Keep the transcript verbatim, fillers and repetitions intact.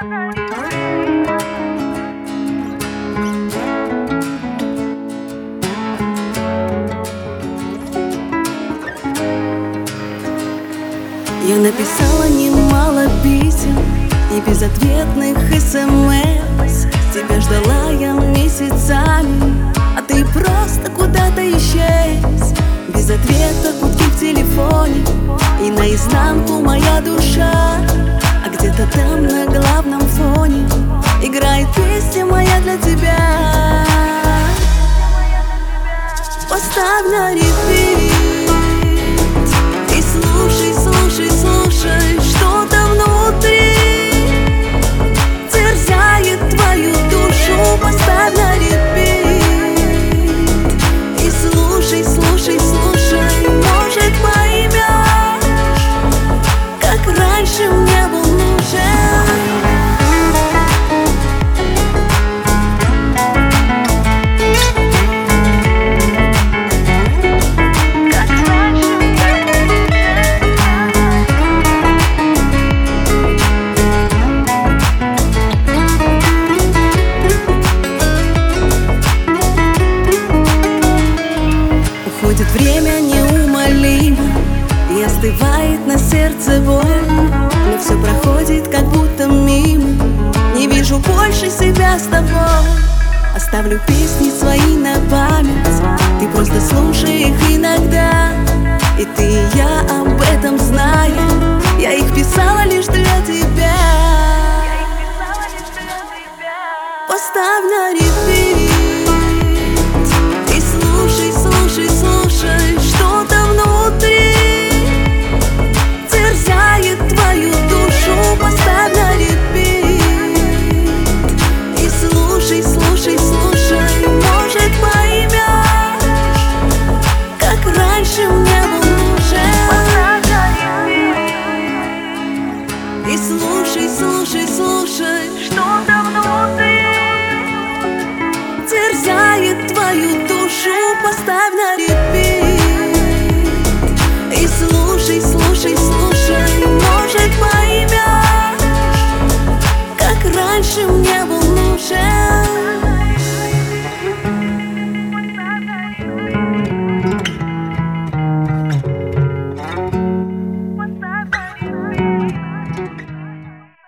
Я написала немало писем и безответных смс. Тебя ждала я месяцами, а ты просто куда-то исчез. Без ответа гудки в телефоне, и наизнанку моя душа. А где-то там на главном фоне играет песня моя для тебя. Поставь на репит и слушай, слушай, слушай, что-то внутри терзает твою душу. Поставь на репит и слушай, слушай, слушай, может, поймешь, как раньше мне был нужен. Уходит время неумолимо, и остывает на сердце боль. Но все проходит как будто мимо, не вижу больше себя с тобой. Оставлю песни свои на память, ты просто слушай их иногда. И ты и я об этом знаем, я их писала лишь для тебя. Поставь на репит и слушай, слушай, слушай, что-то внутри терзает твою душу. Поставь на репит и слушай, слушай, слушай, может, поймешь, как раньше мне был нужен. Поставь на репит и слушай, слушай, слушай, что-то внутри терзает твою душу. Поставь на репит и слушай, слушай, слушай, может, поймешь, как раньше мне был нужен.